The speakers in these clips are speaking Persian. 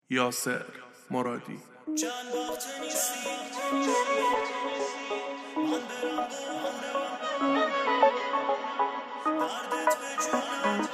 یاسر مرادی. چند وقت نیستی من برم دردت به جونم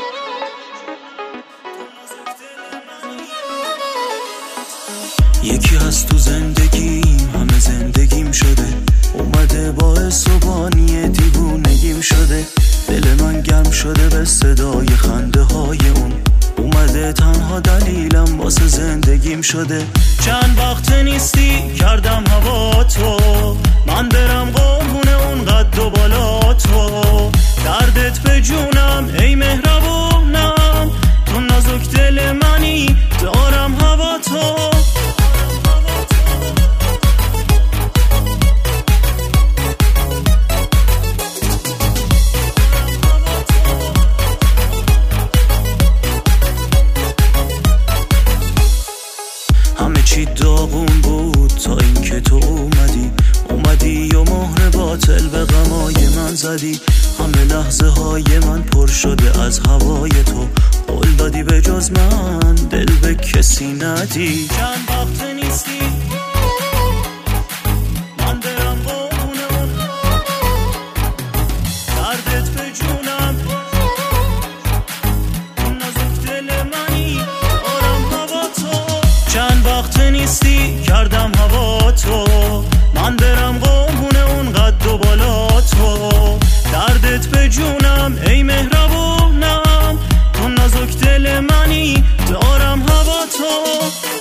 یکی هست تو زندگیم همه زندگیم شده، اومده باعث و بانی دیوونگیم شده. دل من گرم شده به صدای خنده های اون، اومده تنها دلیلم واسه زندگیم شده. چند وقت نیستی کردم هوا تو، من برم قربون اون قد و بالا تو. دردت به جونم ای مهربونم، تو نازک دل منی دارم هوا تو. همه چی داغون بود تا اینکه تو اومدی و مهر باطل به غمای من زدی. همه لحظه های من پر شده از هوای تو، قول دادی به جز من دل به کسی ندی. چند وقت نیستی من برم قربون اون، دردت به جونم اون نازک دل منی دارم هوا تو. چند وقت نیستی کردم هوا تو، من برم قربون اون قد و بالا تو. دردت به جونم ای مهربونم، تو نازک دل منی دارم هوا تو.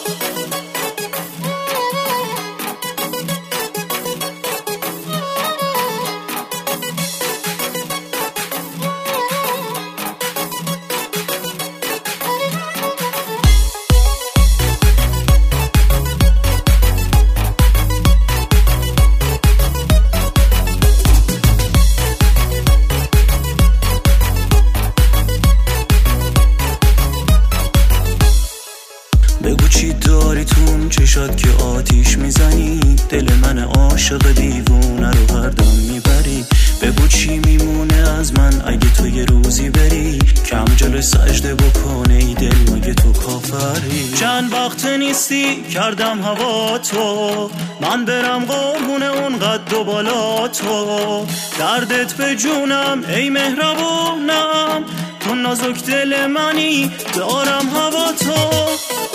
بگو چی داری تون چشات که آتیش میزنی، دل من عاشق دیوونه رو هردم میبری. بگو چی میمونه از من اگه تو یه روزی بری، کم جلوی سجده بکنه ای دل مگه تو کافری. چند وقت نیستی کردم هوا تو، من برم قربون اون قد و بالا تو. دردت به جونم ای مهربونم، تو نازک دل منی دارم هوا تو.